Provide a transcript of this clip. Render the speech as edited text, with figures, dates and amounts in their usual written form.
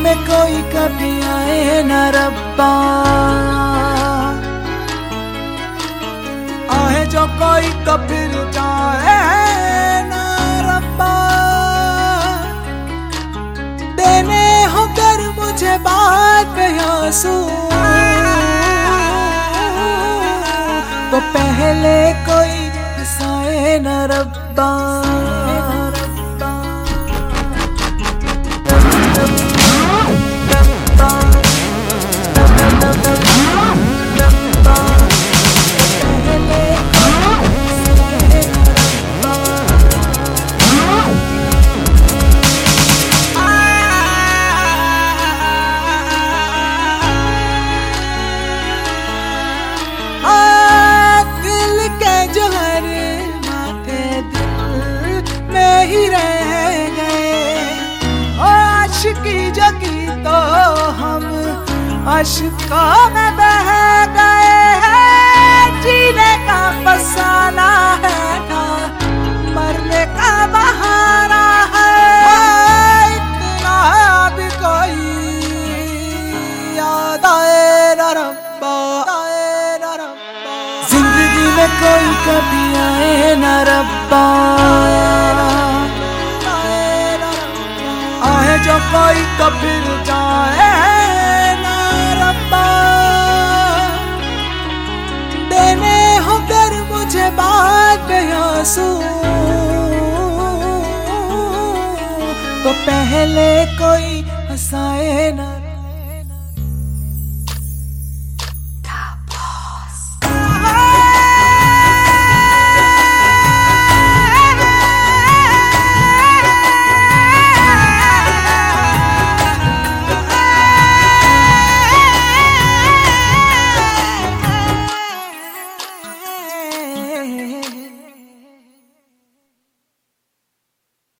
में कोई कभी आए न रब्बा, आए जो कोई तो फिर जाए न रब्बा। देने हो कर मुझे बात पे आंसू, तो पहले कोई हंसाए न रब्बा। ही रह गए आशिकी जगी तो हम आशिकों में बह गए हैं। जीने का फसाना है ना मरने का बहाना है, इतना भी कोई याद आए न रब्बा। जिंदगी में कोई कभी आए न रब्बा, आए जो कोई तो फिर जाए न रब्बा। देने हो कर मुझे बात पे आंसू, तो पहले कोई हंसाए न